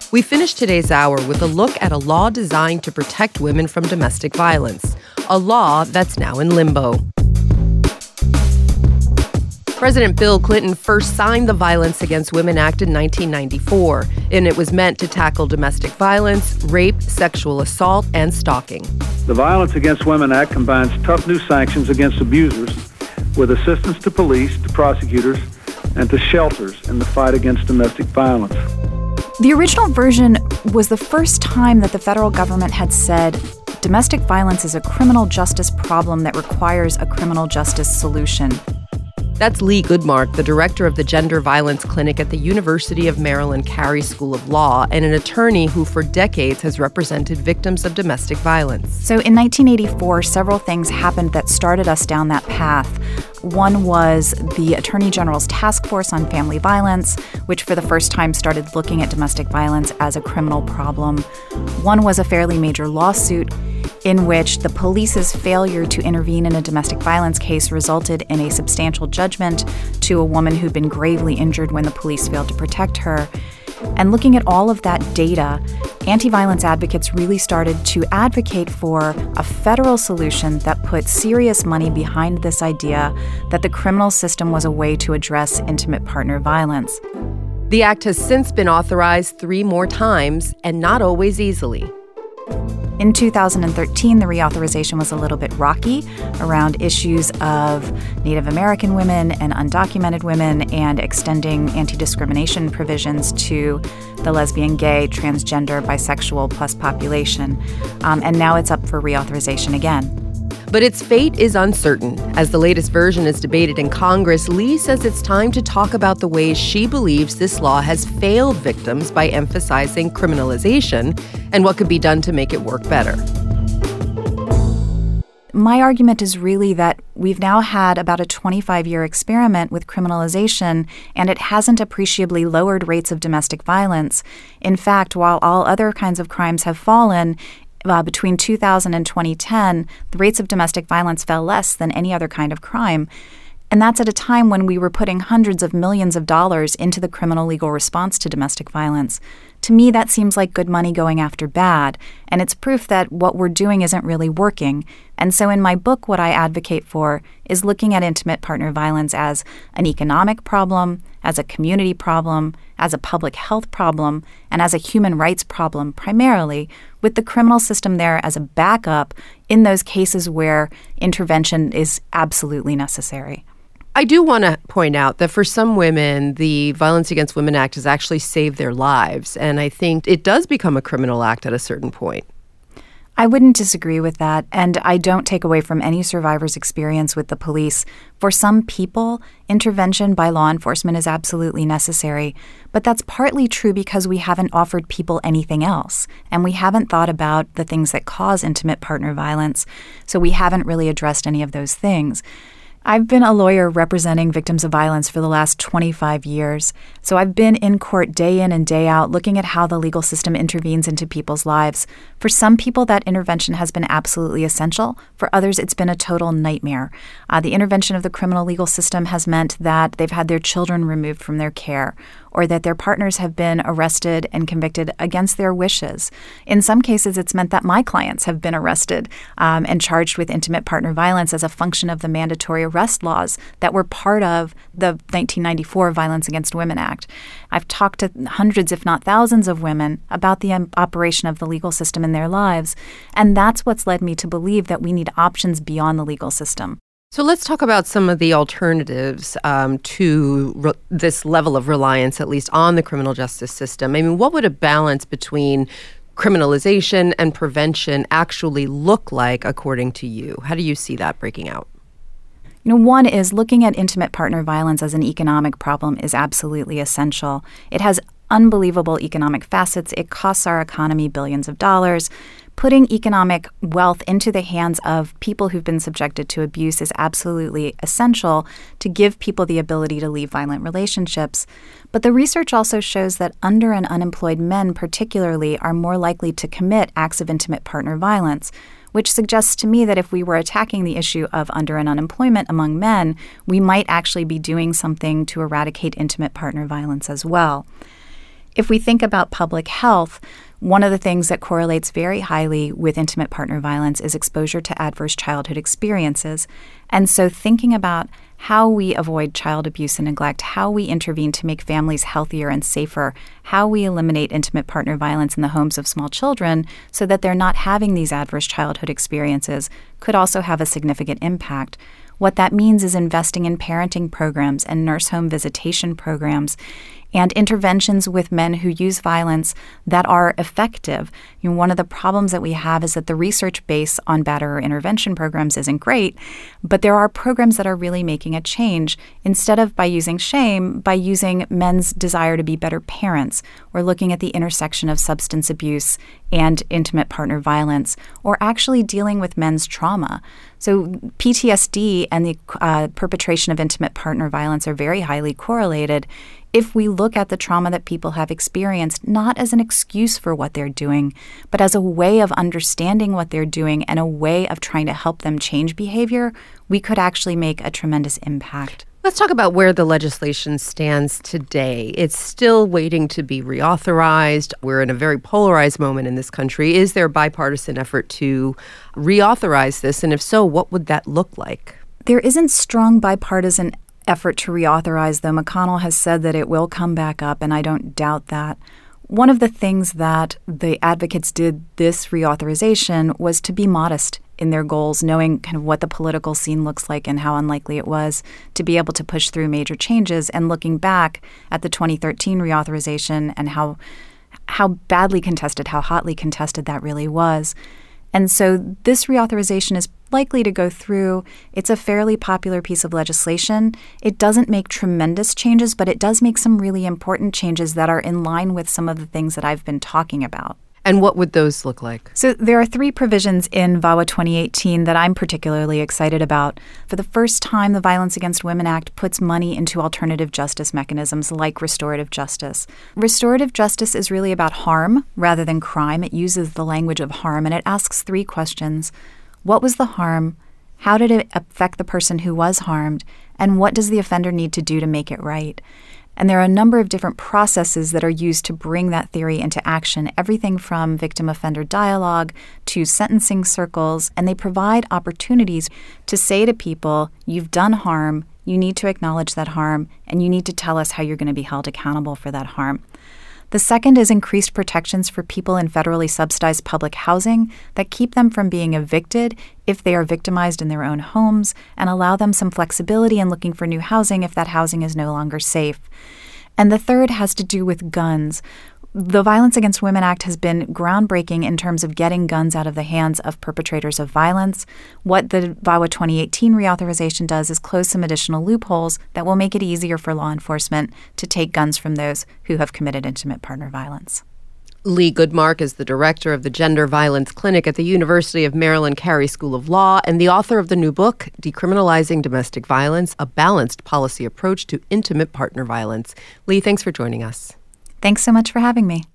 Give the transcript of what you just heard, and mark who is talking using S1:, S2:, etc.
S1: We finish today's hour with a look at a law designed to protect women from domestic violence, a law that's now in limbo. President Bill Clinton first signed the Violence Against Women Act in 1994, and it was meant to tackle domestic violence, rape, sexual assault, and stalking.
S2: The Violence Against Women Act combines tough new sanctions against abusers with assistance to police, to prosecutors, and to shelters in the fight against domestic violence.
S3: The original version was the first time that the federal government had said domestic violence is a criminal justice problem that requires a criminal justice solution.
S1: That's Lee Goodmark, the director of the Gender Violence Clinic at the University of Maryland Carey School of Law and an attorney who for decades has represented victims of domestic violence.
S3: So in 1984, several things happened that started us down that path. One was the Attorney General's Task Force on Family Violence, which for the first time started looking at domestic violence as a criminal problem. One was a fairly major lawsuit in which the police's failure to intervene in a domestic violence case resulted in a substantial judgment to a woman who'd been gravely injured when the police failed to protect her. And looking at all of that data, anti-violence advocates really started to advocate for a federal solution that put serious money behind this idea that the criminal system was a way to address intimate partner violence.
S1: The act has since been authorized 3 more times, and not always easily.
S3: In 2013, the reauthorization was a little bit rocky around issues of Native American women and undocumented women and extending anti-discrimination provisions to the lesbian, gay, transgender, bisexual plus population. And now it's up for reauthorization again.
S1: But its fate is uncertain. As the latest version is debated in Congress, Lee says it's time to talk about the ways she believes this law has failed victims by emphasizing criminalization and what could be done to make it work better.
S3: My argument is really that we've now had about a 25-year experiment with criminalization, and it hasn't appreciably lowered rates of domestic violence. In fact, while all other kinds of crimes have fallen, between 2000 and 2010, the rates of domestic violence fell less than any other kind of crime. And that's at a time when we were putting hundreds of millions of dollars into the criminal legal response to domestic violence. To me, that seems like good money going after bad, and it's proof that what we're doing isn't really working. And so in my book, what I advocate for is looking at intimate partner violence as an economic problem, as a community problem, as a public health problem, and as a human rights problem primarily, with the criminal system there as a backup in those cases where intervention is absolutely necessary.
S1: I do want to point out that for some women, the Violence Against Women Act has actually saved their lives, and I think it does become a criminal act at a certain point.
S3: I wouldn't disagree with that, and I don't take away from any survivor's experience with the police. For some people, intervention by law enforcement is absolutely necessary, but that's partly true because we haven't offered people anything else, and we haven't thought about the things that cause intimate partner violence, so we haven't really addressed any of those things. I've been a lawyer representing victims of violence for the last 25 years, so I've been in court day in and day out looking at how the legal system intervenes into people's lives. For some people, that intervention has been absolutely essential. For others, it's been a total nightmare. The intervention of the criminal legal system has meant that they've had their children removed from their care, or that their partners have been arrested and convicted against their wishes. In some cases, it's meant that my clients have been arrested and charged with intimate partner violence as a function of the mandatory arrest laws that were part of the 1994 Violence Against Women Act. I've talked to hundreds, if not thousands, of women about the operation of the legal system in their lives, and that's what's led me to believe that we need options beyond the legal system.
S1: So let's talk about some of the alternatives to this level of reliance, at least on the criminal justice system. I mean, what would a balance between criminalization and prevention actually look like, according to you? How do you see that breaking out?
S3: One is looking at intimate partner violence as an economic problem is absolutely essential. It has unbelievable economic facets. It costs our economy billions of dollars. Putting economic wealth into the hands of people who've been subjected to abuse is absolutely essential to give people the ability to leave violent relationships. But the research also shows that under- and unemployed men particularly are more likely to commit acts of intimate partner violence, which suggests to me that if we were attacking the issue of under- and unemployment among men, we might actually be doing something to eradicate intimate partner violence as well. If we think about public health, one of the things that correlates very highly with intimate partner violence is exposure to adverse childhood experiences. And so thinking about how we avoid child abuse and neglect, how we intervene to make families healthier and safer, how we eliminate intimate partner violence in the homes of small children so that they're not having these adverse childhood experiences could also have a significant impact. What that means is investing in parenting programs and nurse home visitation programs and interventions with men who use violence that are effective. One of the problems that we have is that the research base on batterer intervention programs isn't great, but there are programs that are really making a change. Instead of by using shame, by using men's desire to be better parents, or looking at the intersection of substance abuse and intimate partner violence, or actually dealing with men's trauma. So PTSD and the perpetration of intimate partner violence are very highly correlated. If we look at the trauma that people have experienced, not as an excuse for what they're doing, but as a way of understanding what they're doing and a way of trying to help them change behavior, we could actually make a tremendous impact.
S1: Let's talk about where the legislation stands today. It's still waiting to be reauthorized. We're in a very polarized moment in this country. Is there a bipartisan effort to reauthorize this? And if so, what would that look like?
S3: There isn't strong bipartisan effort to reauthorize, though McConnell has said that it will come back up, and I don't doubt that. One of the things that the advocates did this reauthorization was to be modest in their goals, knowing kind of what the political scene looks like and how unlikely it was to be able to push through major changes, and looking back at the 2013 reauthorization and how badly contested, how hotly contested that really was. And so this reauthorization is likely to go through. It's a fairly popular piece of legislation. It doesn't make tremendous changes, but it does make some really important changes that are in line with some of the things that I've been talking about.
S1: And what would those look like?
S3: So there are 3 provisions in VAWA 2018 that I'm particularly excited about. For the first time, the Violence Against Women Act puts money into alternative justice mechanisms like restorative justice. Restorative justice is really about harm rather than crime. It uses the language of harm, and it asks 3 questions. What was the harm? How did it affect the person who was harmed? And what does the offender need to do to make it right? And there are a number of different processes that are used to bring that theory into action, everything from victim-offender dialogue to sentencing circles, and they provide opportunities to say to people, you've done harm, you need to acknowledge that harm, and you need to tell us how you're going to be held accountable for that harm. The second is increased protections for people in federally subsidized public housing that keep them from being evicted if they are victimized in their own homes, and allow them some flexibility in looking for new housing if that housing is no longer safe. And the third has to do with guns. The Violence Against Women Act has been groundbreaking in terms of getting guns out of the hands of perpetrators of violence. What the VAWA 2018 reauthorization does is close some additional loopholes that will make it easier for law enforcement to take guns from those who have committed intimate partner violence.
S1: Lee Goodmark is the director of the Gender Violence Clinic at the University of Maryland Carey School of Law and the author of the new book, Decriminalizing Domestic Violence, A Balanced Policy Approach to Intimate Partner Violence. Lee, thanks for joining us.
S3: Thanks so much for having me.